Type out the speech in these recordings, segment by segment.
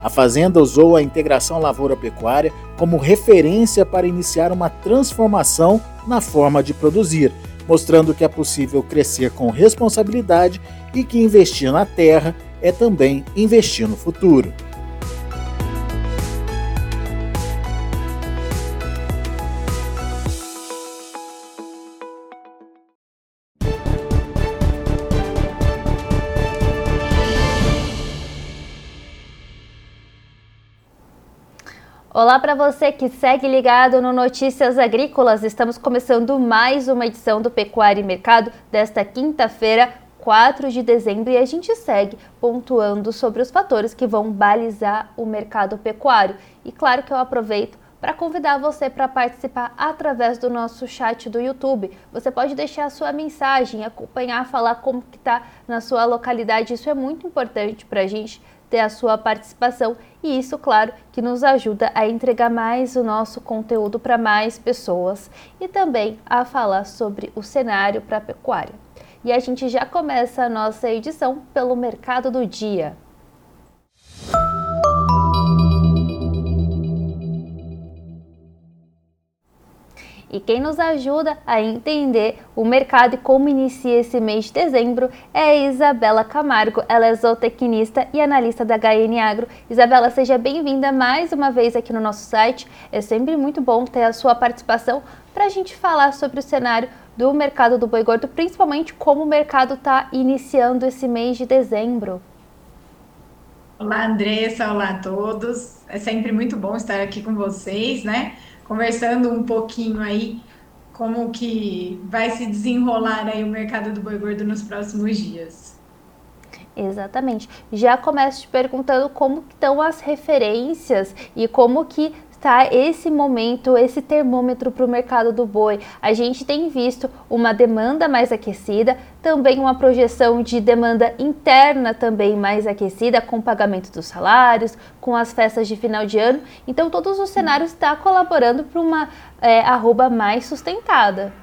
A Fazenda usou a integração lavoura-pecuária como referência para iniciar uma transformação na forma de produzir, mostrando que é possível crescer com responsabilidade e que investir na terra é também investir no futuro. Olá para você que segue ligado no Notícias Agrícolas. Estamos começando mais uma edição do Pecuária e Mercado desta quinta-feira, 4 de dezembro, e a gente segue pontuando sobre os fatores que vão balizar o mercado pecuário. E claro que eu aproveito para convidar você para participar através do nosso chat do YouTube. Você pode deixar a sua mensagem, acompanhar, falar como que está na sua localidade. Isso é muito importante para a gente ter a sua participação e isso, claro, que nos ajuda a entregar mais o nosso conteúdo para mais pessoas e também a falar sobre o cenário para a pecuária. E a gente já começa a nossa edição pelo Mercado do Dia. E quem nos ajuda a entender o mercado e como inicia esse mês de dezembro é a Isabela Camargo. Ela é zootecnista e analista da HN Agro. Isabela, seja bem-vinda mais uma vez aqui no nosso site. É sempre muito bom ter a sua participação para a gente falar sobre o cenário do mercado do boi gordo, principalmente como o mercado está iniciando esse mês de dezembro. Olá, Andressa, olá a todos. É sempre muito bom estar aqui com vocês, né? Conversando um pouquinho aí como que vai se desenrolar aí o mercado do boi gordo nos próximos dias. Exatamente. Já começo te perguntando como estão as referências e como que está esse momento, esse termômetro para o mercado do boi. A gente tem visto uma demanda mais aquecida, também uma projeção de demanda interna também mais aquecida, com o pagamento dos salários, com as festas de final de ano. Então, todos os cenários estão colaborando para uma arroba mais sustentada.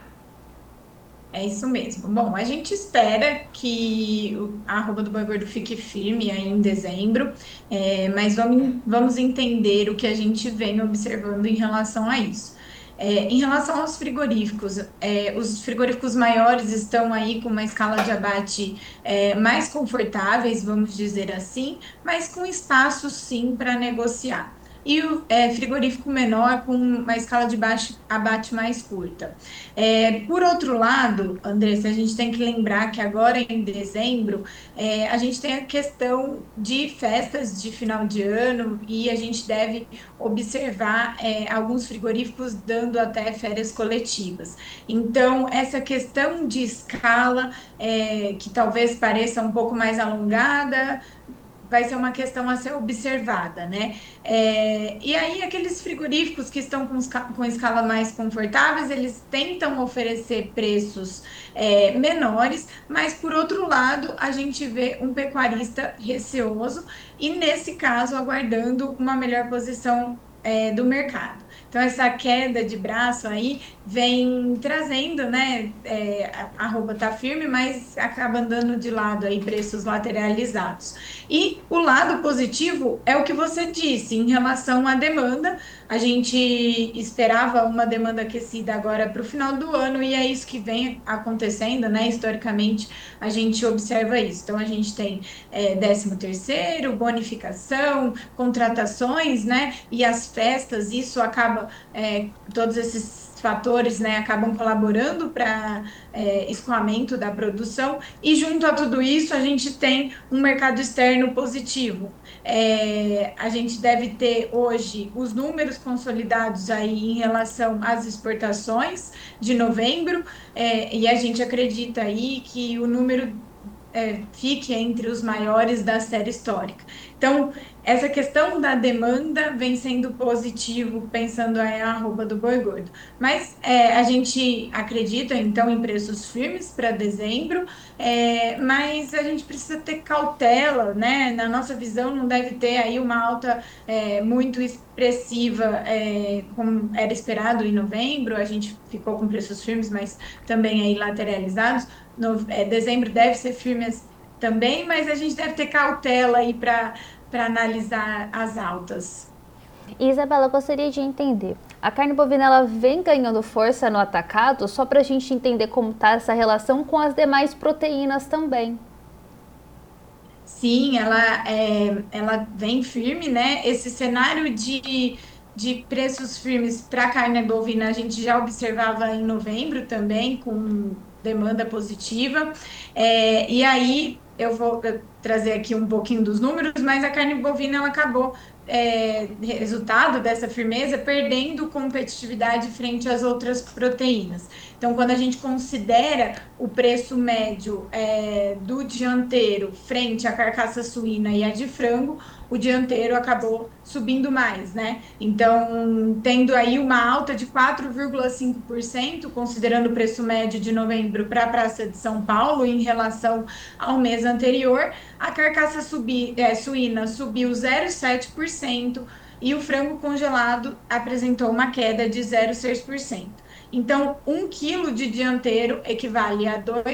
É isso mesmo. Bom, a gente espera que a arroba do boi gordo fique firme aí em dezembro, mas vamos entender o que a gente vem observando em relação a isso. Em relação aos frigoríficos, os frigoríficos maiores estão aí com uma escala de abate mais confortáveis, vamos dizer assim, mas com espaço sim para negociar. E o frigorífico menor com uma escala de abate mais curta. Por outro lado, Andressa, a gente tem que lembrar que agora em dezembro a gente tem a questão de festas de final de ano e a gente deve observar alguns frigoríficos dando até férias coletivas. Então, essa questão de escala, que talvez pareça um pouco mais alongada, vai ser uma questão a ser observada, né? E aí, aqueles frigoríficos que estão com escala mais confortáveis, eles tentam oferecer preços menores, mas, por outro lado, a gente vê um pecuarista receoso e, nesse caso, aguardando uma melhor posição do mercado. Então, essa queda de braço aí vem trazendo, né? A arroba tá firme, mas acaba andando de lado aí preços lateralizados. E o lado positivo é o que você disse em relação à demanda. A gente esperava uma demanda aquecida agora para o final do ano e é isso que vem acontecendo, né? Historicamente, a gente observa isso. Então, a gente tem 13º, bonificação, contratações, né? E as festas, isso acaba, todos esses fatores, né, acabam colaborando para escoamento da produção e junto a tudo isso a gente tem um mercado externo positivo. A gente deve ter hoje os números consolidados aí em relação às exportações de novembro e a gente acredita aí que o número fique entre os maiores da série histórica. Então, essa questão da demanda vem sendo positivo, pensando a arroba do boi gordo. Mas a gente acredita, então, em preços firmes para dezembro, mas a gente precisa ter cautela, né? Na nossa visão, não deve ter aí uma alta muito expressiva, como era esperado em novembro. A gente ficou com preços firmes, mas também aí lateralizados. Dezembro deve ser firme também, mas a gente deve ter cautela aí para para analisar as altas. Isabela, eu gostaria de entender, a carne bovina ela vem ganhando força no atacado, só para a gente entender como está essa relação com as demais proteínas também. Sim, ela vem firme, né? Esse cenário de preços firmes para carne bovina a gente já observava em novembro também, com demanda positiva. E aí eu vou trazer aqui um pouquinho dos números, mas a carne bovina ela acabou, resultado dessa firmeza, perdendo competitividade frente às outras proteínas. Então, quando a gente considera o preço médio do dianteiro frente à carcaça suína e a de frango, o dianteiro acabou subindo mais, né? Então, tendo aí uma alta de 4,5%, considerando o preço médio de novembro para a Praça de São Paulo em relação ao mês anterior, a carcaça suína subiu 0,7% e o frango congelado apresentou uma queda de 0,6%. Então, 1 quilo de dianteiro equivale a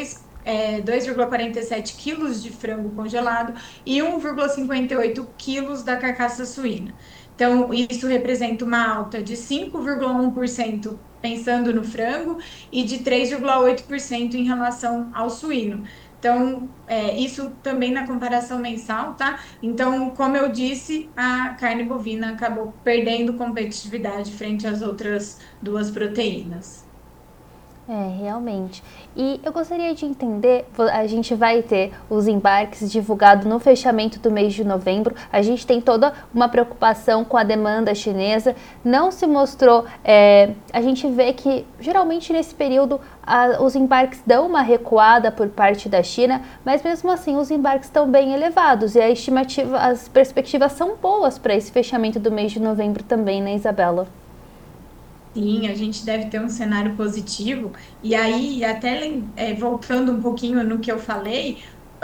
2,47 quilos de frango congelado e 1,58 quilos da carcaça suína. Então, isso representa uma alta de 5,1% pensando no frango e de 3,8% em relação ao suíno. Então, isso também na comparação mensal, tá? Então, como eu disse, a carne bovina acabou perdendo competitividade frente às outras duas proteínas. Realmente. E eu gostaria de entender, a gente vai ter os embarques divulgados no fechamento do mês de novembro, a gente tem toda uma preocupação com a demanda chinesa, não se mostrou, a gente vê que geralmente nesse período os embarques dão uma recuada por parte da China, mas mesmo assim os embarques estão bem elevados e as perspectivas são boas para esse fechamento do mês de novembro também, né, Isabela? Sim, a gente deve ter um cenário positivo. E aí, até voltando um pouquinho no que eu falei,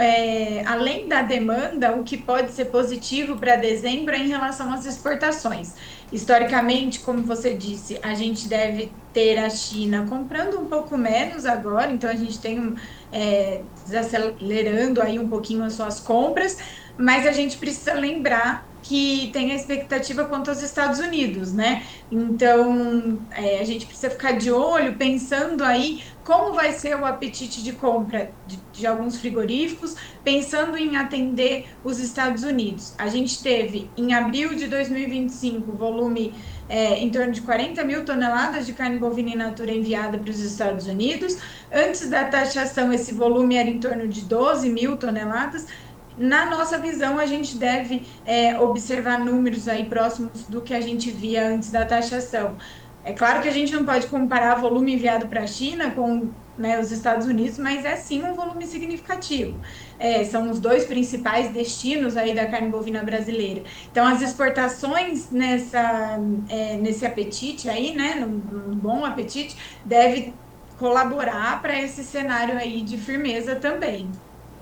além da demanda, o que pode ser positivo para dezembro é em relação às exportações. Historicamente, como você disse, a gente deve ter a China comprando um pouco menos agora, então a gente tem desacelerando aí um pouquinho as suas compras, mas a gente precisa lembrar que tem a expectativa quanto aos Estados Unidos, né? Então, a gente precisa ficar de olho, pensando aí como vai ser o apetite de compra de alguns frigoríficos, pensando em atender os Estados Unidos. A gente teve, em abril de 2025, volume em torno de 40 mil toneladas de carne bovina in natura enviada para os Estados Unidos. Antes da taxação, esse volume era em torno de 12 mil toneladas. Na nossa visão, a gente deve observar números aí próximos do que a gente via antes da taxação. É claro que a gente não pode comparar volume enviado para a China com, né, os Estados Unidos, mas é sim um volume significativo. São os dois principais destinos aí da carne bovina brasileira. Então, as exportações nesse apetite aí, né, num bom apetite, deve colaborar para esse cenário aí de firmeza também.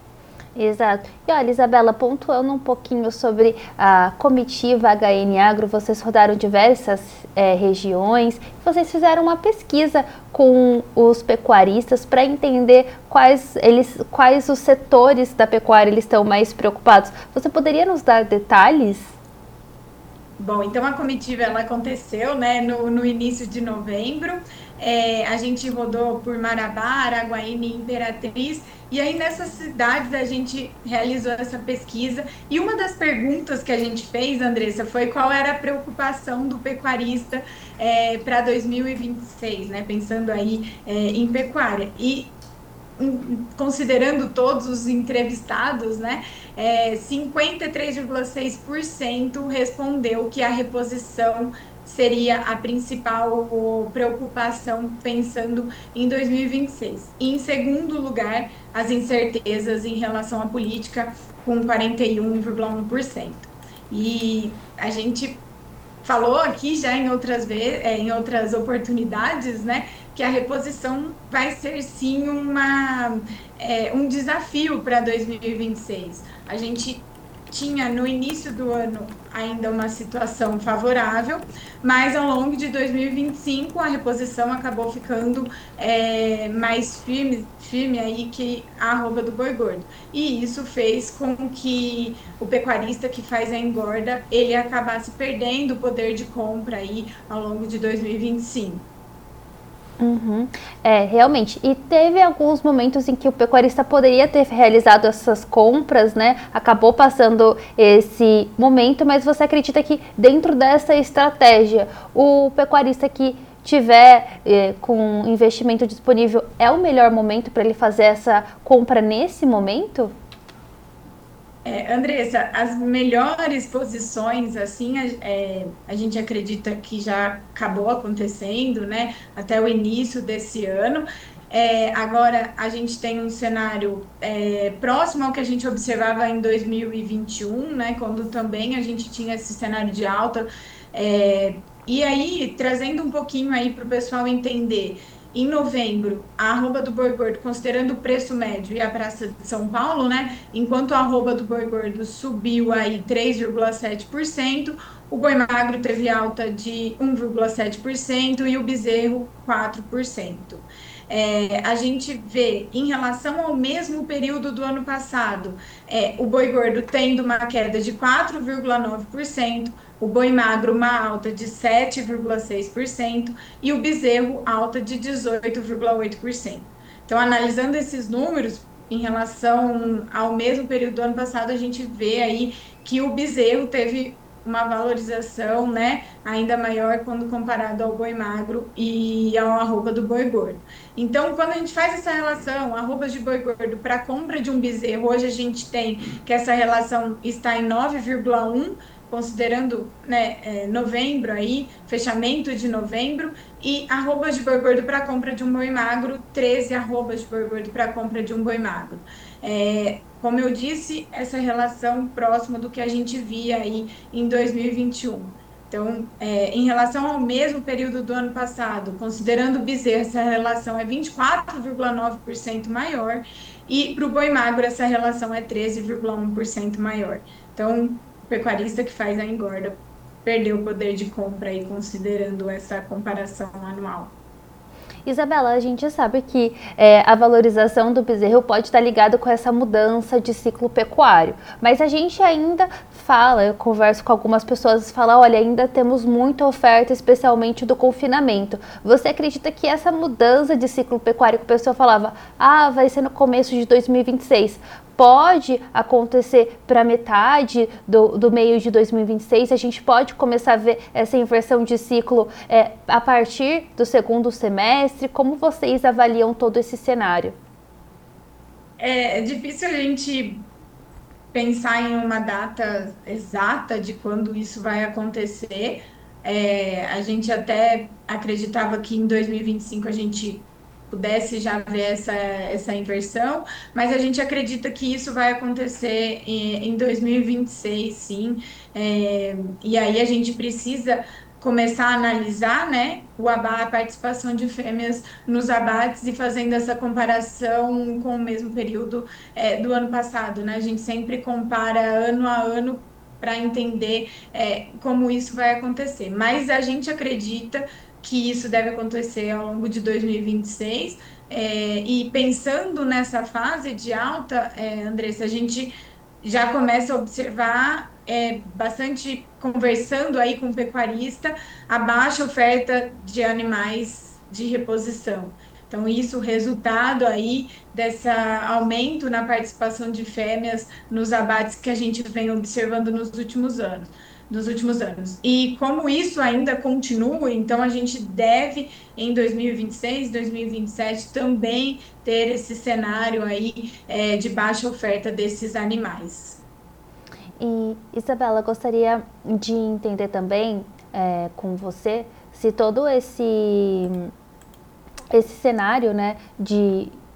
Exato. E olha, Isabela, pontuando um pouquinho sobre a comitiva HN Agro, vocês rodaram diversas regiões, vocês fizeram uma pesquisa com os pecuaristas para entender quais os setores da pecuária eles estão mais preocupados. Você poderia nos dar detalhes? Bom, então a comitiva ela aconteceu, né, no início de novembro. A gente rodou por Marabá, Araguaína e Imperatriz, e aí nessas cidades a gente realizou essa pesquisa. E uma das perguntas que a gente fez, Andressa, foi qual era a preocupação do pecuarista para 2026, né, pensando aí em pecuária. E considerando todos os entrevistados, né, 53,6% respondeu que a reposição seria a principal preocupação pensando em 2026. E, em segundo lugar, as incertezas em relação à política, com 41,1%. E a gente falou aqui já em em outras oportunidades, né, que a reposição vai ser sim um desafio para 2026. A gente tinha no início do ano ainda uma situação favorável, mas ao longo de 2025 a reposição acabou ficando mais firme aí que a arroba do boi gordo. E isso fez com que o pecuarista que faz a engorda, ele acabasse perdendo o poder de compra aí ao longo de 2025. Uhum. Realmente. E teve alguns momentos em que o pecuarista poderia ter realizado essas compras, né? Acabou passando esse momento, mas você acredita que dentro dessa estratégia, o pecuarista que tiver com investimento disponível é o melhor momento para ele fazer essa compra nesse momento? Andressa, as melhores posições, assim, a gente acredita que já acabou acontecendo, né, até o início desse ano. Agora, a gente tem um cenário próximo ao que a gente observava em 2021, né, quando também a gente tinha esse cenário de alta. E aí, trazendo um pouquinho aí para o pessoal entender, em novembro, a arroba do boi gordo, considerando o preço médio e a Praça de São Paulo, né? Enquanto a arroba do boi gordo subiu aí 3,7%, o boi magro teve alta de 1,7% e o bezerro 4%. A gente vê em relação ao mesmo período do ano passado, o boi gordo tendo uma queda de 4,9%, o boi magro uma alta de 7,6% e o bezerro alta de 18,8%. Então, analisando esses números, em relação ao mesmo período do ano passado, a gente vê aí que o bezerro teve uma valorização, né, ainda maior quando comparado ao boi magro e ao arroba do boi gordo. Então, quando a gente faz essa relação, arrobas de boi gordo para a compra de um bezerro, hoje a gente tem que essa relação está em 9,1, considerando, né, novembro aí, fechamento de novembro, e arrobas de boi gordo para compra de um boi magro, 13 arrobas de boi gordo para compra de um boi magro. Como eu disse, essa relação próxima do que a gente via aí em 2021. Então, em relação ao mesmo período do ano passado, considerando o bezerro, essa relação é 24,9% maior, e para o boi magro, essa relação é 13,1% maior. Então, o pecuarista que faz a engorda perdeu o poder de compra aí, considerando essa comparação anual. Isabela, a gente sabe que a valorização do bezerro pode estar ligado com essa mudança de ciclo pecuário, mas a gente ainda fala, eu converso com algumas pessoas e falo, olha, ainda temos muita oferta, especialmente do confinamento. Você acredita que essa mudança de ciclo pecuário que o pessoal falava, vai ser no começo de 2026, pode acontecer para metade do meio de 2026, a gente pode começar a ver essa inversão de ciclo a partir do segundo semestre? Como vocês avaliam todo esse cenário? É difícil a gente pensar em uma data exata de quando isso vai acontecer. A gente até acreditava que em 2025 a gente pudesse já ver essa inversão, mas a gente acredita que isso vai acontecer em 2026, sim. E aí a gente precisa começar a analisar, né, a participação de fêmeas nos abates e fazendo essa comparação com o mesmo período do ano passado, né? A gente sempre compara ano a ano para entender como isso vai acontecer. Mas a gente acredita que isso deve acontecer ao longo de 2026. E pensando nessa fase de alta, Andressa, a gente já começa a observar bastante conversando aí com o pecuarista a baixa oferta de animais de reposição. Então, isso resultado aí desse aumento na participação de fêmeas nos abates que a gente vem observando nos últimos anos. E como isso ainda continua, então a gente deve, em 2026, 2027, também ter esse cenário aí de baixa oferta desses animais. E, Isabela, gostaria de entender também com você se todo esse cenário, né, de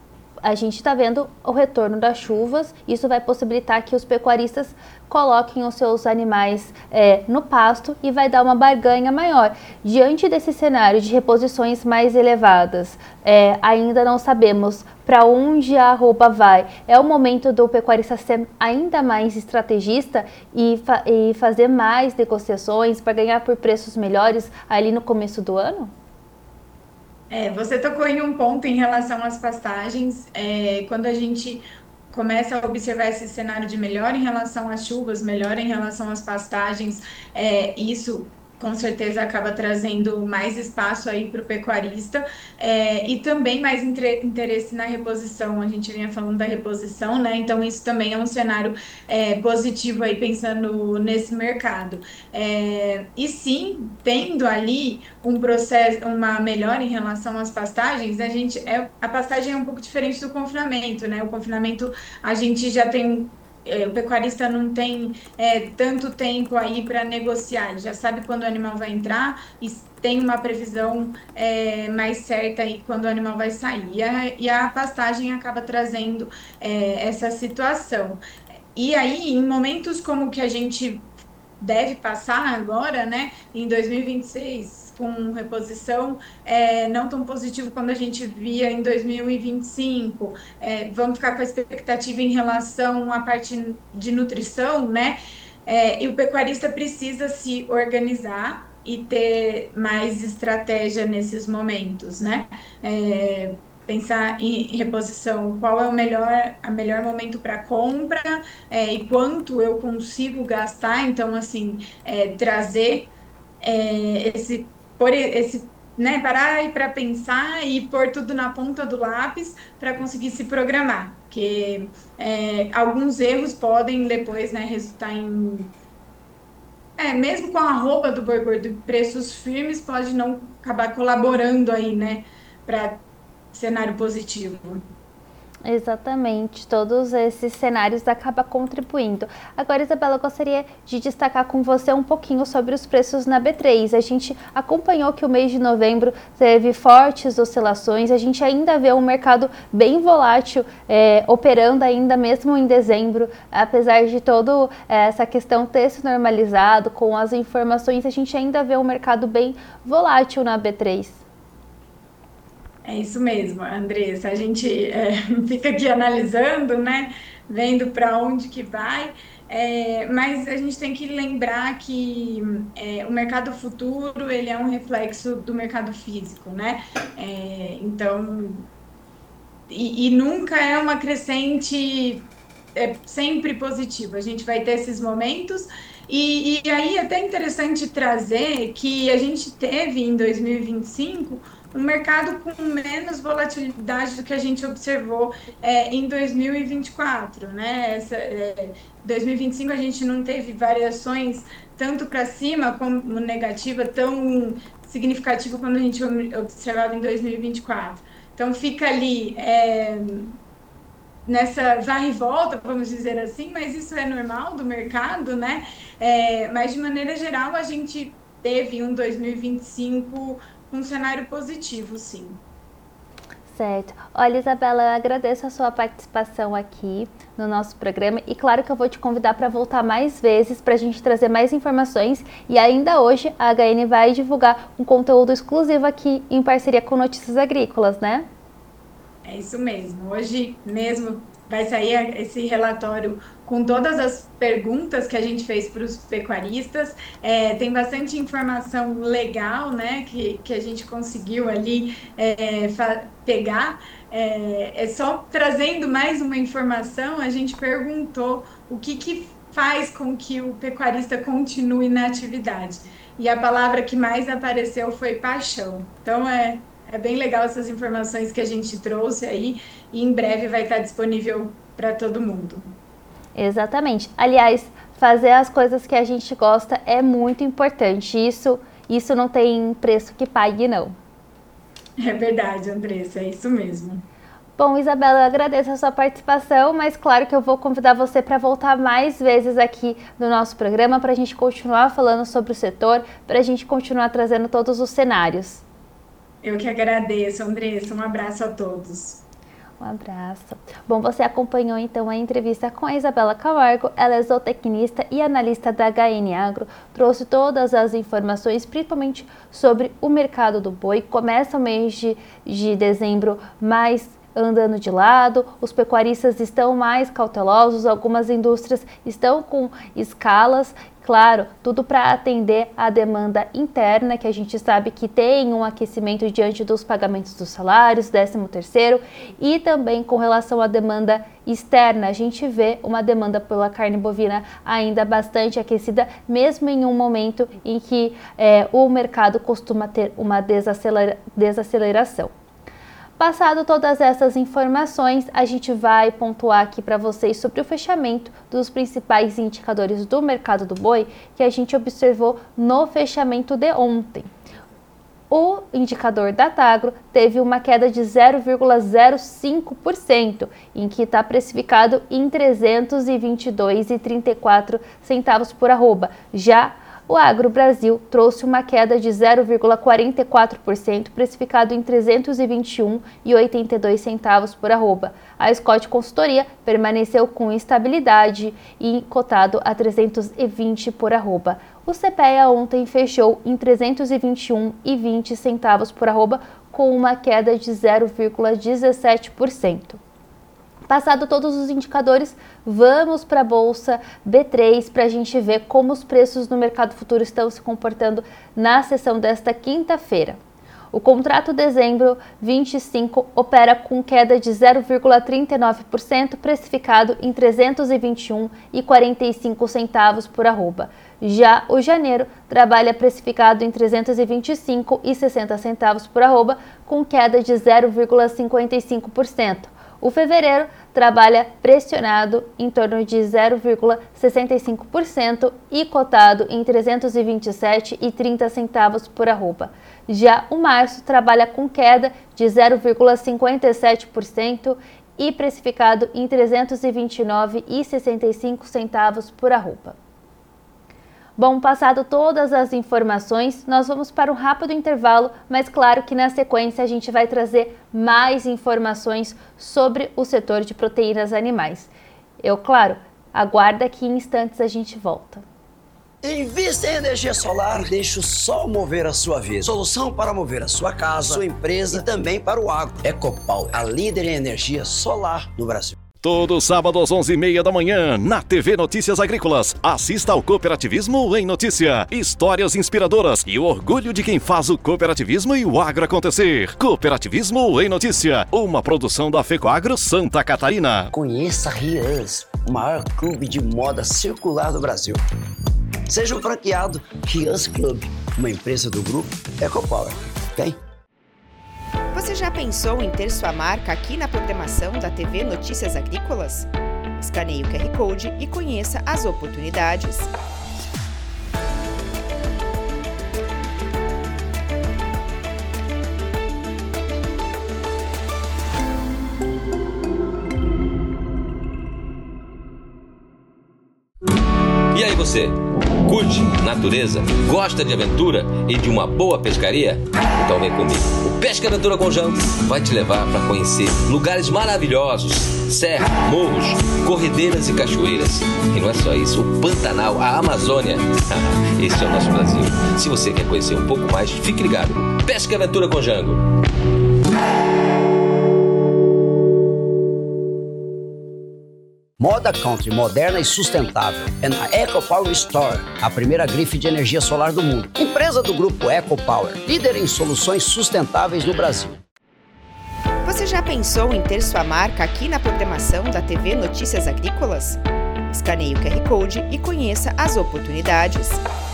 a gente está vendo o retorno das chuvas, isso vai possibilitar que os pecuaristas coloquem os seus animais no pasto e vai dar uma barganha maior. Diante desse cenário de reposições mais elevadas, ainda não sabemos para onde a arroba vai. É o momento do pecuarista ser ainda mais estrategista e fazer mais negociações para ganhar por preços melhores ali no começo do ano? Você tocou em um ponto em relação às pastagens. Quando a gente começa a observar esse cenário de melhora em relação às chuvas, melhora em relação às pastagens, isso com certeza acaba trazendo mais espaço aí para o pecuarista, e também mais interesse na reposição. A gente vinha falando da reposição, né? Então isso também é um cenário positivo aí pensando nesse mercado. E sim, tendo ali um processo, uma melhora em relação às pastagens, a pastagem é um pouco diferente do confinamento, né? O confinamento a gente já tem o pecuarista não tem tanto tempo aí para negociar, ele já sabe quando o animal vai entrar e tem uma previsão mais certa aí quando o animal vai sair. E a pastagem acaba trazendo essa situação. E aí, em momentos como que a gente deve passar agora, né, em 2026, com reposição não tão positivo quando a gente via em 2025, vamos ficar com a expectativa em relação à parte de nutrição, né, e o pecuarista precisa se organizar e ter mais estratégia nesses momentos, né, pensar em reposição, qual é a melhor momento para compra, e quanto eu consigo gastar. Então, assim, trazer né, parar para pensar e pôr tudo na ponta do lápis para conseguir se programar, porque alguns erros podem depois, né, resultar em mesmo com a arroba do boi gordo, preços firmes pode não acabar colaborando aí, né, para cenário positivo. Exatamente, todos esses cenários acabam contribuindo. Agora, Isabela, eu gostaria de destacar com você um pouquinho sobre os preços na B3. A gente acompanhou que o mês de novembro teve fortes oscilações, a gente ainda vê um mercado bem volátil, operando ainda mesmo em dezembro, apesar de toda essa questão ter se normalizado com as informações, a gente ainda vê um mercado bem volátil na B3. É isso mesmo, Andressa. A gente fica aqui analisando, né? Vendo para onde que vai, mas a gente tem que lembrar que o mercado futuro ele é um reflexo do mercado físico, né? Então, e nunca é uma crescente sempre positiva. A gente vai ter esses momentos. E aí é até interessante trazer que a gente teve em 2025 um mercado com menos volatilidade do que a gente observou em 2024, né? 2025 a gente não teve variações tanto para cima como negativa tão significativa quando a gente observava em 2024. Então fica ali nessa vai e volta, vamos dizer assim, mas isso é normal do mercado, né? Mas de maneira geral a gente teve um 2025 um cenário positivo, sim. Certo. Olha, Isabela, eu agradeço a sua participação aqui no nosso programa e claro que eu vou te convidar para voltar mais vezes para a gente trazer mais informações e ainda hoje a HN vai divulgar um conteúdo exclusivo aqui em parceria com Notícias Agrícolas, né? É isso mesmo. Hoje mesmo vai sair esse relatório com todas as perguntas que a gente fez para os pecuaristas. Tem bastante informação legal, né, que a gente conseguiu ali pegar. Só trazendo mais uma informação, a gente perguntou o que faz com que o pecuarista continue na atividade. E a palavra que mais apareceu foi paixão. Então, é bem legal essas informações que a gente trouxe aí e em breve vai estar disponível para todo mundo. Exatamente. Aliás, fazer as coisas que a gente gosta é muito importante. Isso não tem preço que pague, não. É verdade, Andressa, é isso mesmo. Bom, Isabela, eu agradeço a sua participação, mas claro que eu vou convidar você para voltar mais vezes aqui no nosso programa para a gente continuar falando sobre o setor, para a gente continuar trazendo todos os cenários. Eu que agradeço, Andressa. Um abraço a todos. Um abraço. Bom, você acompanhou então a entrevista com a Isabela Camargo, ela é zootecnista e analista da HN Agro, trouxe todas as informações, principalmente sobre o mercado do boi. Começa o mês de dezembro mais andando de lado, os pecuaristas estão mais cautelosos, algumas indústrias estão com escalas, claro, tudo para atender a demanda interna, que a gente sabe que tem um aquecimento diante dos pagamentos dos salários, 13º, e também com relação à demanda externa, a gente vê uma demanda pela carne bovina ainda bastante aquecida, mesmo em um momento em que o mercado costuma ter uma desaceleração. Passado todas essas informações, a gente vai pontuar aqui para vocês sobre o fechamento dos principais indicadores do mercado do boi que a gente observou no fechamento de ontem. O indicador da Tagro teve uma queda de 0,05%, em que está precificado em R$ 322,34 por arroba. Já o Agro Brasil trouxe uma queda de 0,44%, precificado em R$ 321,82 por arroba. A Scott Consultoria permaneceu com estabilidade e cotado a 320 por arroba. O CPEA ontem fechou em R$ 321,20 por arroba, com uma queda de 0,17%. Passado todos os indicadores, vamos para a Bolsa B3 para a gente ver como os preços no mercado futuro estão se comportando na sessão desta quinta-feira. O contrato dezembro 25 opera com queda de 0,39%, precificado em R$ 321,45 por arroba. Já o janeiro trabalha precificado em R$ 325,60 por arroba, com queda de 0,55%. O fevereiro trabalha pressionado em torno de 0,65% e cotado em R$ 327,30 por arroba. Já o março trabalha com queda de 0,57% e precificado em R$ 329,65 por arroba. Bom, passado todas as informações, nós vamos para um rápido intervalo, mas claro que na sequência a gente vai trazer mais informações sobre o setor de proteínas animais. Claro, aguarda que em instantes a gente volta. Invista em energia solar, deixe o sol mover a sua vida. Solução para mover a sua casa, sua empresa e também para o agro. EcoPower, a líder em energia solar no Brasil. Todo sábado às 11h30 da manhã, na TV Notícias Agrícolas. Assista ao Cooperativismo em Notícia. Histórias inspiradoras e o orgulho de quem faz o cooperativismo e o agro acontecer. Cooperativismo em Notícia, uma produção da FECOAGRO Santa Catarina. Conheça a Rians, o maior clube de moda circular do Brasil. Seja um franqueado Rians Club, uma empresa do grupo EcoPower. Vem! Você já pensou em ter sua marca aqui na programação da TV Notícias Agrícolas? Escaneie o QR Code e conheça as oportunidades. E aí você, curte natureza, gosta de aventura e de uma boa pescaria? Então vem comigo. O Pesca Aventura com Jango vai te levar para conhecer lugares maravilhosos, serra, morros, corredeiras e cachoeiras. E não é só isso, o Pantanal, a Amazônia. Esse é o nosso Brasil. Se você quer conhecer um pouco mais, fique ligado. Pesca Aventura com Jango. Moda country, moderna e sustentável. É na EcoPower Store, a primeira grife de energia solar do mundo. Empresa do grupo EcoPower, líder em soluções sustentáveis no Brasil. Você já pensou em ter sua marca aqui na programação da TV Notícias Agrícolas? Escaneie o QR Code e conheça as oportunidades.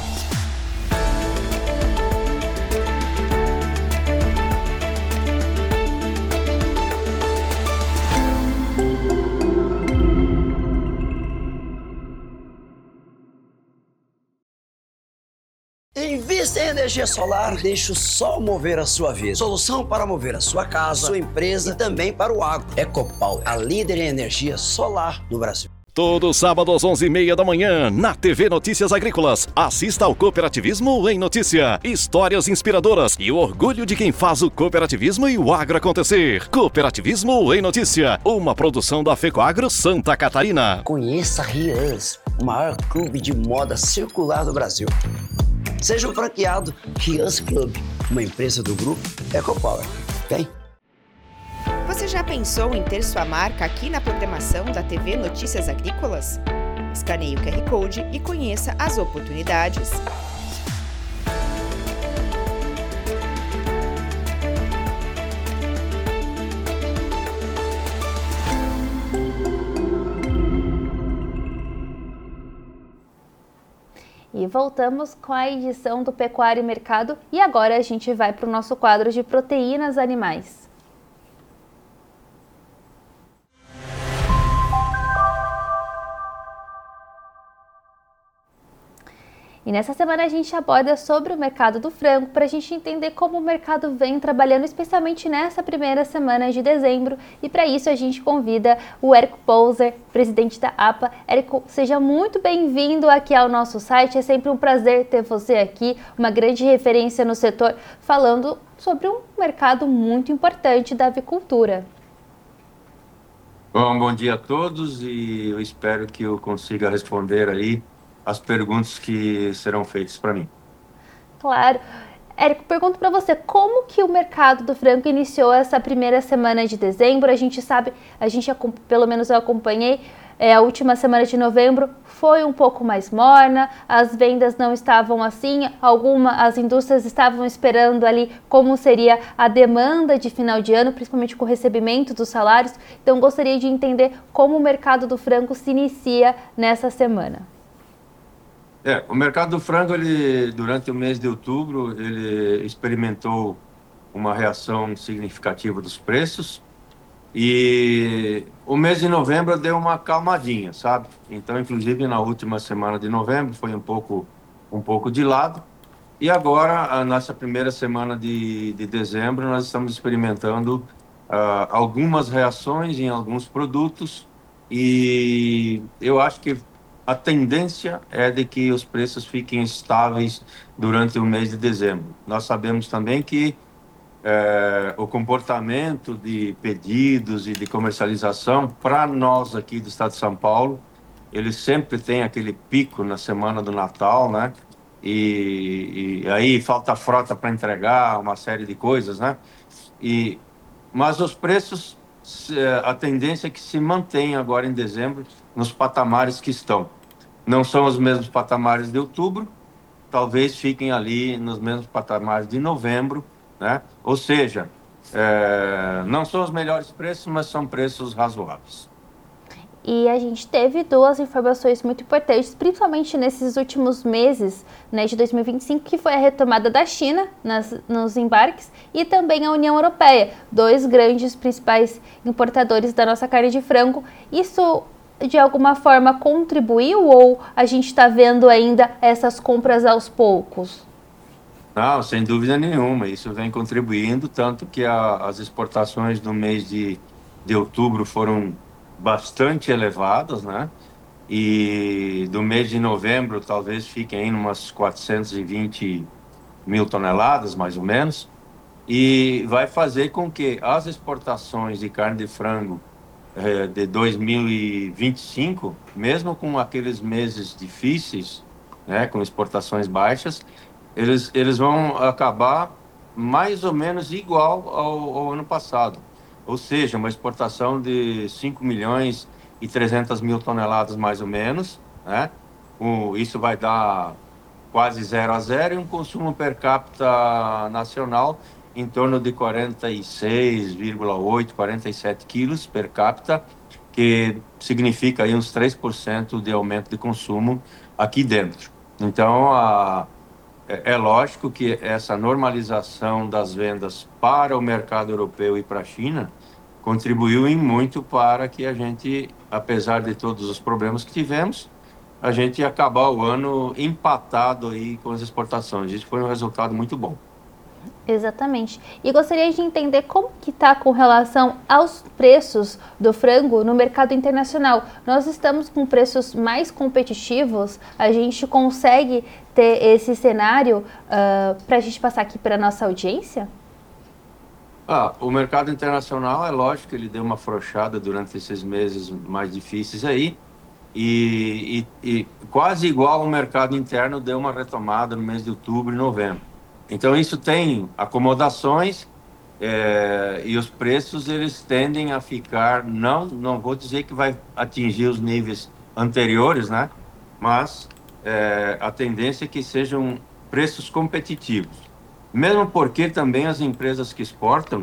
Invista em energia solar, deixe o sol mover a sua vida. Solução para mover a sua casa, sua empresa e também para o agro. EcoPower, a líder em energia solar no Brasil. Todo sábado às 11h30 da manhã, na TV Notícias Agrícolas. Assista ao Cooperativismo em Notícia. Histórias inspiradoras e o orgulho de quem faz o cooperativismo e o agro acontecer. Cooperativismo em Notícia, uma produção da FECOAGRO Santa Catarina. Conheça a Rians, o maior clube de moda circular do Brasil. Seja um franqueado Rians Club, uma empresa do grupo Ecopower. Vem! Você já pensou em ter sua marca aqui na programação da TV Notícias Agrícolas? Escaneie o QR Code e conheça as oportunidades. E voltamos com a edição do Pecuária e Mercado e agora a gente vai para o nosso quadro de proteínas animais. E nessa semana a gente aborda sobre o mercado do frango para a gente entender como o mercado vem trabalhando, especialmente nessa primeira semana de dezembro. E para isso a gente convida o Érico Poser, presidente da APA. Érico, seja muito bem-vindo aqui ao nosso site. É sempre um prazer ter você aqui, uma grande referência no setor, falando sobre um mercado muito importante da avicultura. Bom dia a todos e eu espero que eu consiga responder aí as perguntas que serão feitas para mim. Claro. Érico, pergunto para você, como que o mercado do frango iniciou essa primeira semana de dezembro? A gente sabe, pelo menos eu acompanhei, a última semana de novembro foi um pouco mais morna, as vendas não estavam assim, as indústrias estavam esperando ali como seria a demanda de final de ano, principalmente com o recebimento dos salários. Então, gostaria de entender como o mercado do frango se inicia nessa semana. O mercado do frango, durante o mês de outubro, ele experimentou uma reação significativa dos preços e o mês de novembro deu uma calmadinha, sabe? Então, inclusive, na última semana de novembro foi um pouco de lado e agora, nessa primeira semana de dezembro, nós estamos experimentando algumas reações em alguns produtos e eu acho que a tendência é de que os preços fiquem estáveis durante o mês de dezembro. Nós sabemos também que o comportamento de pedidos e de comercialização, para nós aqui do estado de São Paulo, ele sempre tem aquele pico na semana do Natal, né? E aí falta frota para entregar, uma série de coisas, né? Mas os preços, a tendência é que se mantenha agora em dezembro nos patamares que estão. Não são os mesmos patamares de outubro, talvez fiquem ali nos mesmos patamares de novembro, né? Ou seja, não são os melhores preços, mas são preços razoáveis. E a gente teve duas informações muito importantes, principalmente nesses últimos meses, né, de 2025, que foi a retomada da China nos embarques e também a União Europeia, dois grandes principais importadores da nossa carne de frango. Isso de alguma forma contribuiu ou a gente está vendo ainda essas compras aos poucos? Não, sem dúvida nenhuma, isso vem contribuindo, tanto que as exportações no mês de outubro foram bastante elevadas, né? E do mês de novembro talvez fiquem em umas 420 mil toneladas, mais ou menos, e vai fazer com que as exportações de carne de frango de 2025, mesmo com aqueles meses difíceis, né, com exportações baixas, eles vão acabar mais ou menos igual ao ano passado. Ou seja, uma exportação de 5 milhões e 300 mil toneladas mais ou menos, né? Isso vai dar quase 0 a 0 e um consumo per capita nacional em torno de 46,8, 47 quilos per capita, que significa aí uns 3% de aumento de consumo aqui dentro. Então, é lógico que essa normalização das vendas para o mercado europeu e para a China contribuiu em muito para que a gente, apesar de todos os problemas que tivemos, a gente ia acabar o ano empatado aí com as exportações. Isso foi um resultado muito bom. Exatamente. E gostaria de entender como que está com relação aos preços do frango no mercado internacional. Nós estamos com preços mais competitivos? A gente consegue ter esse cenário para a gente passar aqui para a nossa audiência? O mercado internacional, é lógico que ele deu uma afrouxada durante esses meses mais difíceis aí, e quase igual ao mercado interno deu uma retomada no mês de outubro e novembro. Então isso tem acomodações e os preços eles tendem a ficar, não vou dizer que vai atingir os níveis anteriores, né? Mas a tendência é que sejam preços competitivos. Mesmo porque também as empresas que exportam,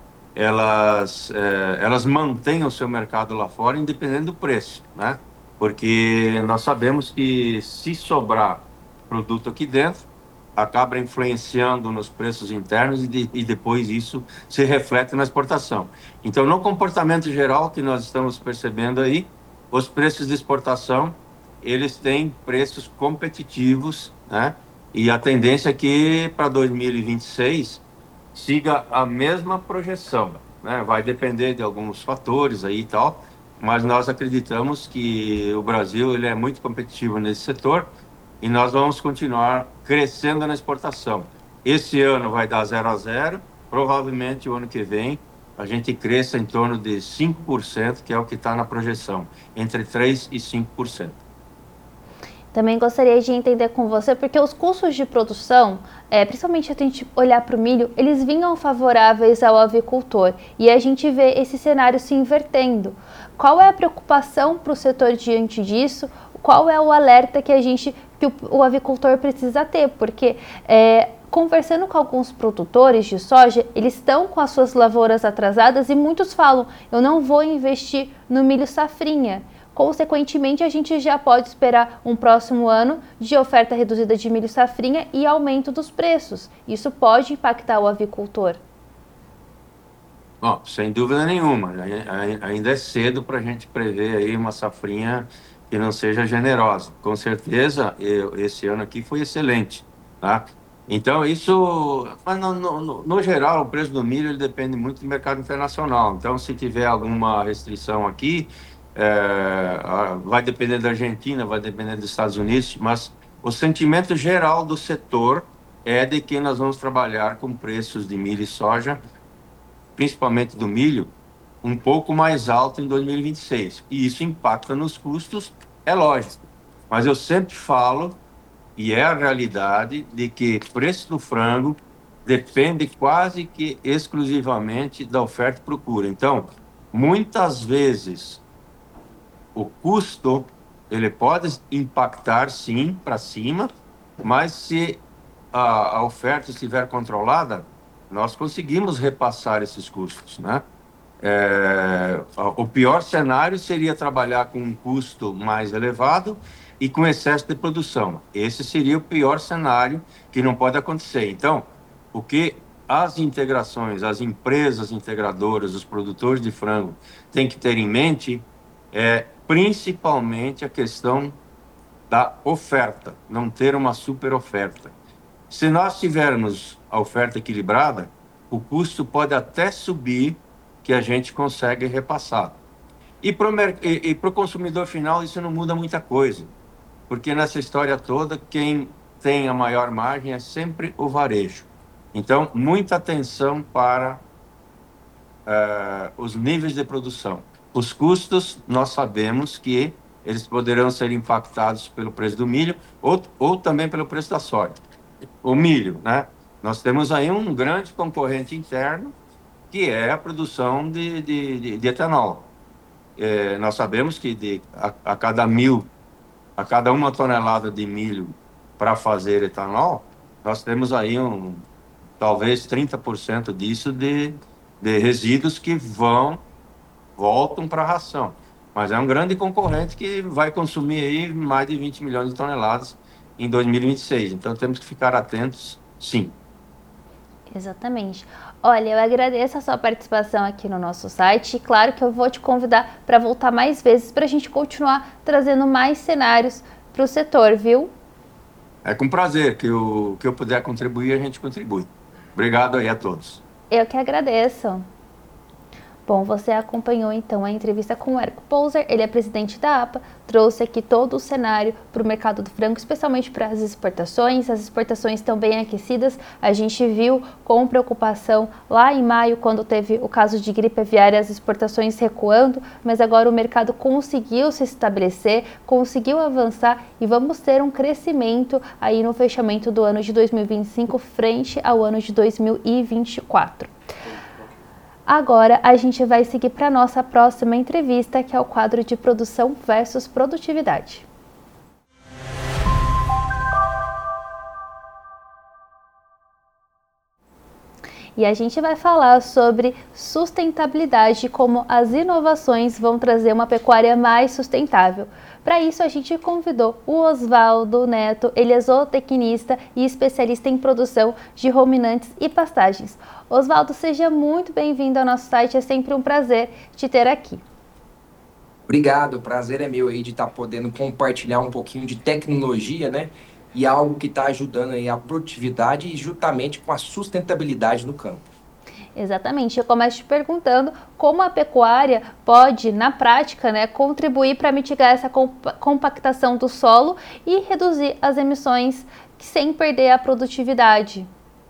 elas mantêm o seu mercado lá fora, independente do preço, né? Porque nós sabemos que se sobrar produto aqui dentro, acaba influenciando nos preços internos e depois isso se reflete na exportação. Então, no comportamento geral que nós estamos percebendo aí, os preços de exportação, eles têm preços competitivos, né? E a tendência é que para 2026 siga a mesma projeção, né? Vai depender de alguns fatores aí e tal, mas nós acreditamos que o Brasil ele é muito competitivo nesse setor e nós vamos continuar crescendo na exportação. Esse ano vai dar 0 a 0, provavelmente o ano que vem a gente cresça em torno de 5%, que é o que está na projeção, entre 3% e 5%. Também gostaria de entender com você, porque os custos de produção, principalmente se a gente olhar para o milho, eles vinham favoráveis ao avicultor e a gente vê esse cenário se invertendo. Qual é a preocupação para o setor diante disso? Qual é o alerta que o avicultor precisa ter? Porque conversando com alguns produtores de soja, eles estão com as suas lavouras atrasadas e muitos falam, eu não vou investir no milho safrinha. Consequentemente, a gente já pode esperar um próximo ano de oferta reduzida de milho safrinha e aumento dos preços. Isso pode impactar o avicultor? Bom, sem dúvida nenhuma. Ainda é cedo para a gente prever aí uma safrinha que não seja generosa. Com certeza, esse ano aqui foi excelente, tá? Então, isso, mas no geral, o preço do milho ele depende muito do mercado internacional. Então, se tiver alguma restrição aqui, vai depender da Argentina, vai depender dos Estados Unidos, mas o sentimento geral do setor é de que nós vamos trabalhar com preços de milho e soja, principalmente do milho, um pouco mais alto em 2026. E isso impacta nos custos, é lógico. Mas eu sempre falo, e é a realidade, de que o preço do frango depende quase que exclusivamente da oferta e procura. Então, muitas vezes, o custo, ele pode impactar, sim, para cima, mas se a oferta estiver controlada, nós conseguimos repassar esses custos, né? O pior cenário seria trabalhar com um custo mais elevado e com excesso de produção. Esse seria o pior cenário que não pode acontecer. Então, o que as integrações, as empresas integradoras, os produtores de frango têm que ter em mente é principalmente a questão da oferta, não ter uma super oferta. Se nós tivermos a oferta equilibrada, o custo pode até subir, que a gente consegue repassar. E para o consumidor final isso não muda muita coisa, porque nessa história toda quem tem a maior margem é sempre o varejo. Então, muita atenção para os níveis de produção. Os custos, nós sabemos que eles poderão ser impactados pelo preço do milho ou também pelo preço da soja. O milho, né? Nós temos aí um grande concorrente interno, que é a produção de etanol. Nós sabemos que a cada 1 tonelada de milho para fazer etanol, nós temos aí talvez 30% disso de resíduos que voltam para a ração. Mas é um grande concorrente que vai consumir aí mais de 20 milhões de toneladas em 2026. Então temos que ficar atentos, sim. Exatamente. Olha, eu agradeço a sua participação aqui no nosso site e claro que eu vou te convidar para voltar mais vezes para a gente continuar trazendo mais cenários para o setor, viu? É com prazer que eu puder contribuir, a gente contribui. Obrigado aí a todos. Eu que agradeço. Bom, você acompanhou então a entrevista com o Érico Poser, ele é presidente da APA, trouxe aqui todo o cenário para o mercado do frango, especialmente para as exportações estão bem aquecidas, a gente viu com preocupação lá em maio, quando teve o caso de gripe aviária, as exportações recuando, mas agora o mercado conseguiu se estabelecer, conseguiu avançar e vamos ter um crescimento aí no fechamento do ano de 2025 frente ao ano de 2024. Agora a gente vai seguir para a nossa próxima entrevista, que é o quadro de produção versus produtividade. E a gente vai falar sobre sustentabilidade, como as inovações vão trazer uma pecuária mais sustentável. Para isso, a gente convidou o Oswaldo Neto, ele é zootecnista e especialista em produção de ruminantes e pastagens. Oswaldo, seja muito bem-vindo ao nosso site, é sempre um prazer te ter aqui. Obrigado, o prazer é meu aí de estar podendo compartilhar um pouquinho de tecnologia, né? E algo que está ajudando aí a produtividade e juntamente com a sustentabilidade no campo. Exatamente, eu começo te perguntando como a pecuária pode, na prática, né, contribuir para mitigar essa compactação do solo e reduzir as emissões sem perder a produtividade.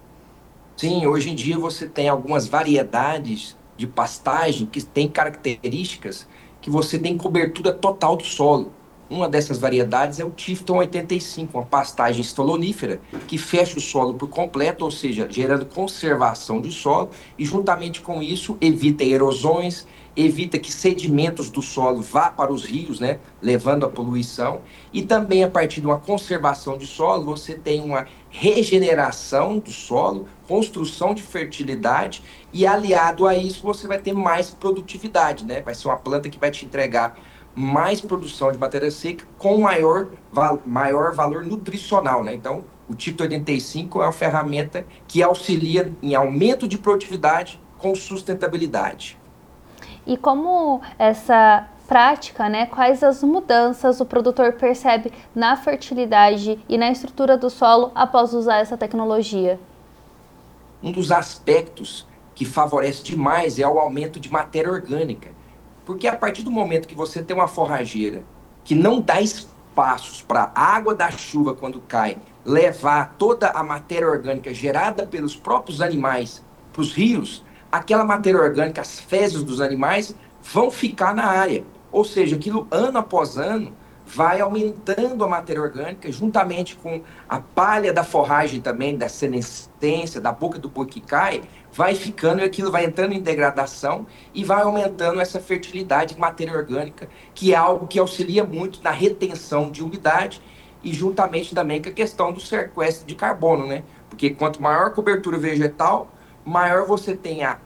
Sim, hoje em dia você tem algumas variedades de pastagem que têm características que você tem cobertura total do solo. Uma dessas variedades é o Tifton 85, uma pastagem estolonífera que fecha o solo por completo, ou seja, gerando conservação do solo e juntamente com isso evita erosões, evita que sedimentos do solo vá para os rios, né, levando a poluição. E também a partir de uma conservação de solo, você tem uma regeneração do solo, construção de fertilidade e aliado a isso você vai ter mais produtividade, né? Vai ser uma planta que vai te entregar mais produção de matéria seca com maior valor nutricional, né? Então, o Tifton 85 é uma ferramenta que auxilia em aumento de produtividade com sustentabilidade. E como essa prática, né, quais as mudanças o produtor percebe na fertilidade e na estrutura do solo após usar essa tecnologia? Um dos aspectos que favorece demais é o aumento de matéria orgânica. Porque a partir do momento que você tem uma forrageira que não dá espaços para a água da chuva, quando cai, levar toda a matéria orgânica gerada pelos próprios animais para os rios, aquela matéria orgânica, as fezes dos animais, vão ficar na área. Ou seja, aquilo ano após ano vai aumentando a matéria orgânica, juntamente com a palha da forragem também, da senescência, da boca do boi que cai, vai ficando e aquilo vai entrando em degradação e vai aumentando essa fertilidade de matéria orgânica, que é algo que auxilia muito na retenção de umidade e juntamente também com a questão do sequestro de carbono, né? Porque quanto maior a cobertura vegetal, maior você tem a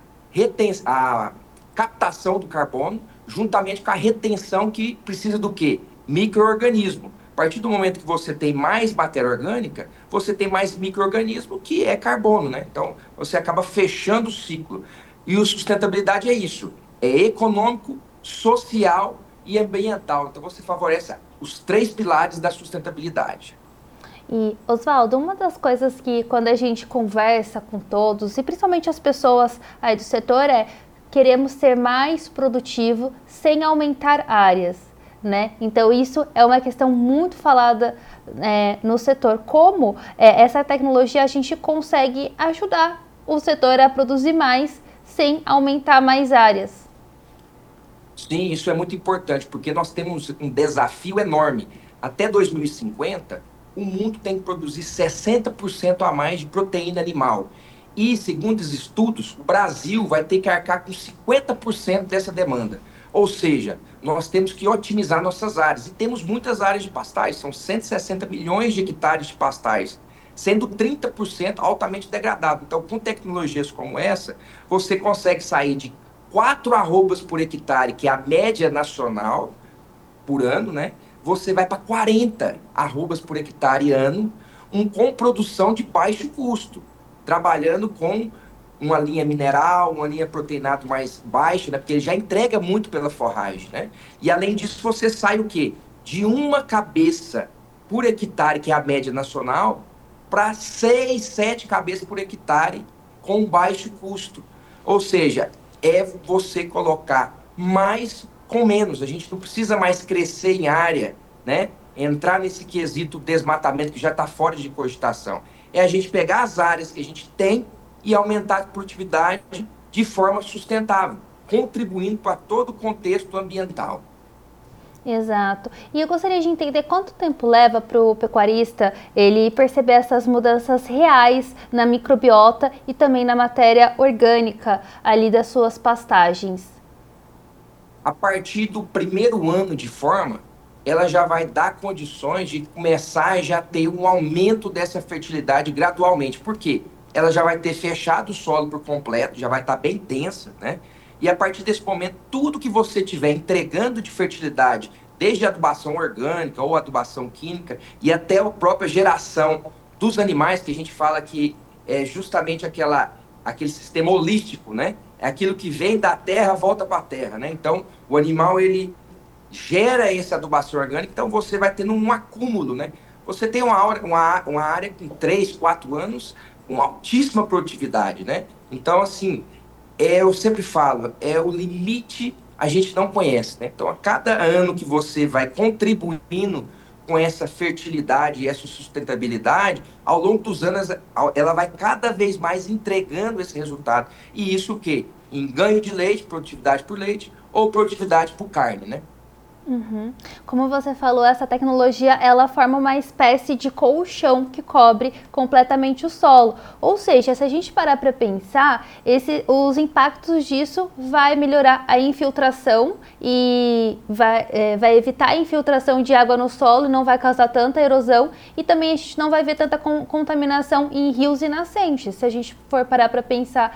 captação do carbono, juntamente com a retenção que precisa do quê? Micro-organismo. A partir do momento que você tem mais matéria orgânica, você tem mais micro-organismo, que é carbono, né? Então, você acaba fechando o ciclo. E a sustentabilidade é isso. É econômico, social e ambiental. Então, você favorece os 3 pilares da sustentabilidade. E, Oswaldo, uma das coisas que quando a gente conversa com todos, e principalmente as pessoas aí do setor, queremos ser mais produtivo sem aumentar áreas, né? Então isso é uma questão muito falada no setor. Como essa tecnologia a gente consegue ajudar o setor a produzir mais sem aumentar mais áreas? Sim, isso é muito importante, porque nós temos um desafio enorme. Até 2050, o mundo tem que produzir 60% a mais de proteína animal. E, segundo os estudos, o Brasil vai ter que arcar com 50% dessa demanda. Ou seja, nós temos que otimizar nossas áreas. E temos muitas áreas de pastagem, são 160 milhões de hectares de pastagem, sendo 30% altamente degradado. Então, com tecnologias como essa, você consegue sair de 4 arrobas por hectare, que é a média nacional por ano, né? Você vai para 40 arrobas por hectare ano, com produção de baixo custo, trabalhando com uma linha mineral, uma linha proteinado mais baixa, né? Porque ele já entrega muito pela forragem, né? E além disso, você sai o quê? De uma cabeça por hectare, que é a média nacional, para 6, 7 cabeças por hectare com baixo custo. Ou seja, é você colocar mais com menos. A gente não precisa mais crescer em área, né? Entrar nesse quesito desmatamento que já está fora de cogitação. É a gente pegar as áreas que a gente tem e aumentar a produtividade de forma sustentável, contribuindo para todo o contexto ambiental. Exato. E eu gostaria de entender quanto tempo leva para o pecuarista ele perceber essas mudanças reais na microbiota e também na matéria orgânica ali das suas pastagens. A partir do primeiro ano de forma, ela já vai dar condições de começar a já ter um aumento dessa fertilidade gradualmente. Por quê? Ela já vai ter fechado o solo por completo, já vai estar bem densa, né? E a partir desse momento, tudo que você estiver entregando de fertilidade, desde a adubação orgânica ou adubação química, e até a própria geração dos animais, que a gente fala que é justamente aquele sistema holístico, né? É aquilo que vem da terra, volta para a terra, né? Então, o animal, ele gera essa adubação orgânica, então você vai tendo um acúmulo, né? Você tem uma área com 3, 4 anos, com altíssima produtividade, né? Então, assim, eu sempre falo, o limite a gente não conhece, né? Então, a cada ano que você vai contribuindo com essa fertilidade e essa sustentabilidade, ao longo dos anos, ela vai cada vez mais entregando esse resultado. E isso o quê? Em ganho de leite, produtividade por leite, ou produtividade por carne, né? Uhum. Como você falou, essa tecnologia ela forma uma espécie de colchão que cobre completamente o solo. Ou seja, se a gente parar para pensar, os impactos disso vai melhorar a infiltração e vai evitar a infiltração de água no solo, não vai causar tanta erosão e também a gente não vai ver tanta contaminação em rios e nascentes, se a gente for parar para pensar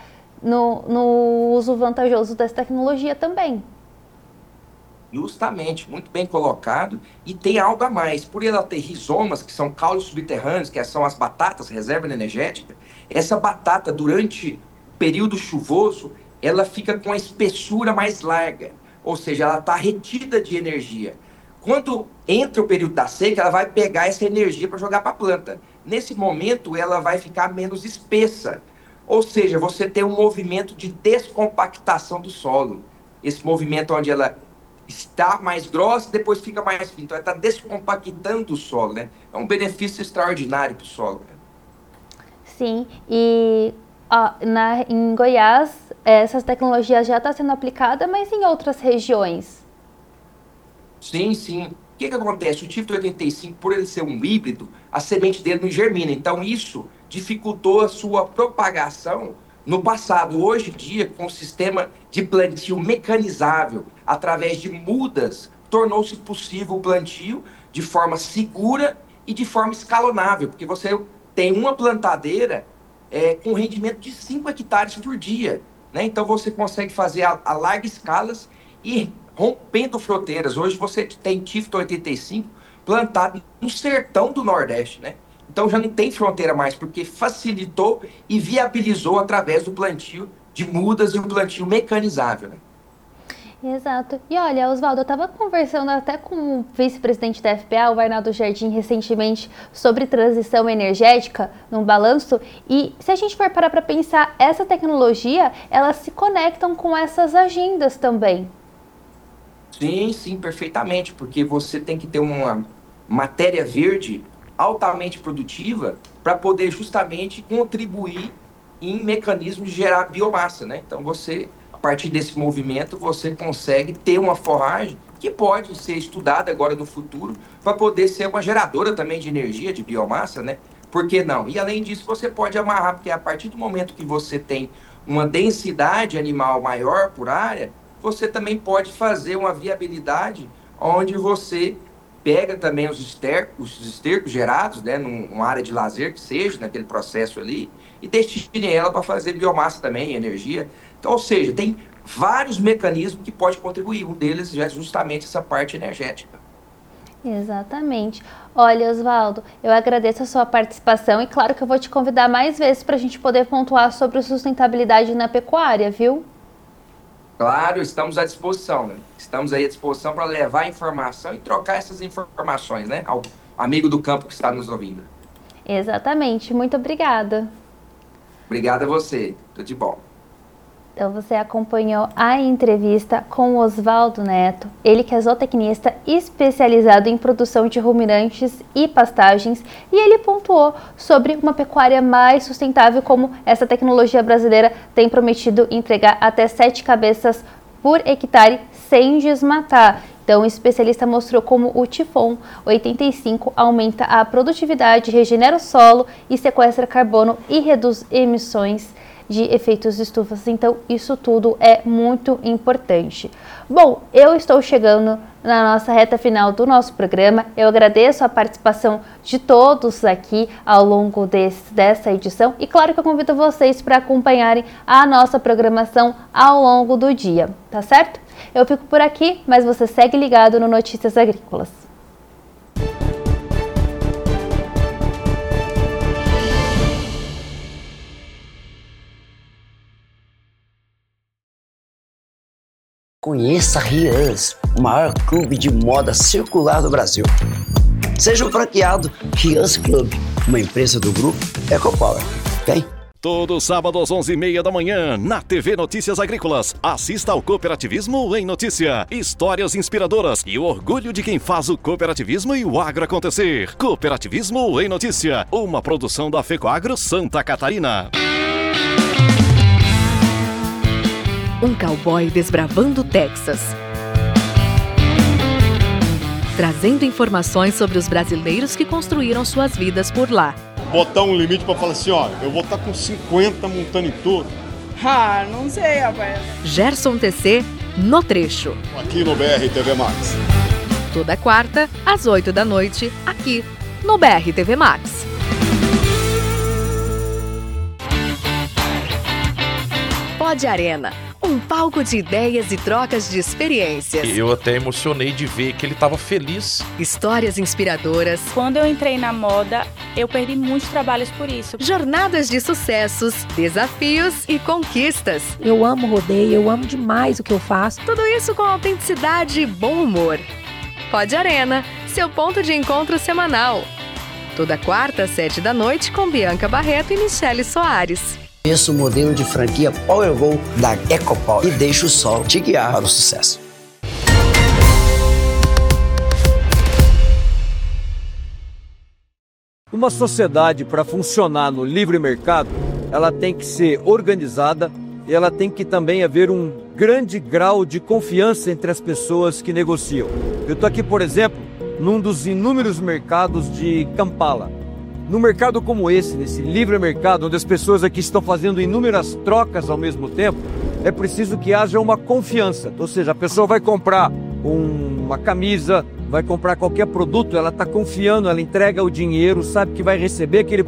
no uso vantajoso dessa tecnologia também. Justamente, muito bem colocado, e tem algo a mais. Por ela ter rizomas, que são caules subterrâneos, que são as batatas, reserva energética, essa batata, durante o período chuvoso, ela fica com a espessura mais larga, ou seja, ela está retida de energia. Quando entra o período da seca, ela vai pegar essa energia para jogar para a planta. Nesse momento, ela vai ficar menos espessa, ou seja, você tem um movimento de descompactação do solo. Esse movimento onde ela está mais grossa, depois fica mais fina. Então, ela está descompactando o solo, né? É um benefício extraordinário para o solo, né? Sim, e em Goiás, essas tecnologias já estão sendo aplicadas, mas em outras regiões? Sim, sim. O que acontece? O Tifto 85, por ele ser um híbrido, a semente dele não germina. Então, isso dificultou a sua propagação no passado. Hoje em dia, com o sistema de plantio mecanizável, através de mudas, tornou-se possível o plantio de forma segura e de forma escalonável, porque você tem uma plantadeira com rendimento de 5 hectares por dia, né? Então você consegue fazer a larga escalas e rompendo fronteiras. Hoje você tem Tifto 85 plantado no sertão do Nordeste, né? Então já não tem fronteira mais, porque facilitou e viabilizou através do plantio de mudas e o plantio mecanizável, né? Exato. E olha, Oswaldo, eu estava conversando até com o vice-presidente da FPA, o Arnaldo Jardim, recentemente, sobre transição energética, num balanço, e se a gente for parar para pensar, essa tecnologia, elas se conectam com essas agendas também. Sim, sim, perfeitamente, porque você tem que ter uma matéria verde altamente produtiva para poder justamente contribuir em mecanismos de gerar biomassa, né? Então você, a partir desse movimento, você consegue ter uma forragem que pode ser estudada agora no futuro para poder ser uma geradora também de energia, de biomassa, né? Por que não? E além disso, você pode amarrar, porque a partir do momento que você tem uma densidade animal maior por área, você também pode fazer uma viabilidade onde você pega também os estercos gerados, né, numa área de lazer que seja, naquele processo ali, e destine ela para fazer biomassa também, energia. Então, ou seja, tem vários mecanismos que podem contribuir. Um deles é justamente essa parte energética. Exatamente. Olha, Oswaldo, eu agradeço a sua participação e claro que eu vou te convidar mais vezes para a gente poder pontuar sobre sustentabilidade na pecuária, viu? Claro, estamos à disposição, né? Estamos aí à disposição para levar informação e trocar essas informações, né? Ao amigo do campo que está nos ouvindo. Exatamente. Muito obrigada. Obrigado a você. Tudo de bom. Então você acompanhou a entrevista com Oswaldo Neto, ele que é zootecnista especializado em produção de ruminantes e pastagens, e ele pontuou sobre uma pecuária mais sustentável, como essa tecnologia brasileira tem prometido entregar até 7 cabeças por hectare sem desmatar. Então, o especialista mostrou como o Tifon 85 aumenta a produtividade, regenera o solo e sequestra carbono e reduz emissões de efeitos de estufas. Então, isso tudo é muito importante. Bom, eu estou chegando na nossa reta final do nosso programa. Eu agradeço a participação de todos aqui ao longo dessa edição e claro que eu convido vocês para acompanharem a nossa programação ao longo do dia, tá certo? Eu fico por aqui, mas você segue ligado no Notícias Agrícolas. Conheça a Rians, o maior clube de moda circular do Brasil. Seja um franqueado Rians Club, uma empresa do grupo EcoPower. Vem! Todo sábado às 11h30 da manhã, na TV Notícias Agrícolas. Assista ao Cooperativismo em Notícia. Histórias inspiradoras e o orgulho de quem faz o cooperativismo e o agro acontecer. Cooperativismo em Notícia, uma produção da FECOAGRO Santa Catarina. Um cowboy desbravando o Texas. Trazendo informações sobre os brasileiros que construíram suas vidas por lá. Botar um limite para falar assim, ó, eu vou estar com 50 montando em tudo. Ah, não sei, rapaz. Gerson TC, no trecho. Aqui no BR TV Max. Toda quarta, às 8 da noite, aqui no BR TV Max. Pod Arena, um palco de ideias e trocas de experiências. Eu até emocionei de ver que ele estava feliz. Histórias inspiradoras. Quando eu entrei na moda, eu perdi muitos trabalhos por isso. Jornadas de sucessos, desafios e conquistas. Eu amo rodeio, eu amo demais o que eu faço. Tudo isso com autenticidade e bom humor. Pod Arena, seu ponto de encontro semanal. Toda quarta às 7 da noite com Bianca Barreto e Michele Soares. Conheça o modelo de franquia PowerGo da EcoPower e deixe o sol te guiar para o sucesso. Uma sociedade, para funcionar no livre mercado, ela tem que ser organizada e ela tem que também haver um grande grau de confiança entre as pessoas que negociam. Eu estou aqui, por exemplo, num dos inúmeros mercados de Kampala. Num mercado como esse, nesse livre mercado, onde as pessoas aqui estão fazendo inúmeras trocas ao mesmo tempo, é preciso que haja uma confiança. Ou seja, a pessoa vai comprar uma camisa, vai comprar qualquer produto, ela está confiando, ela entrega o dinheiro, sabe que vai receber aquele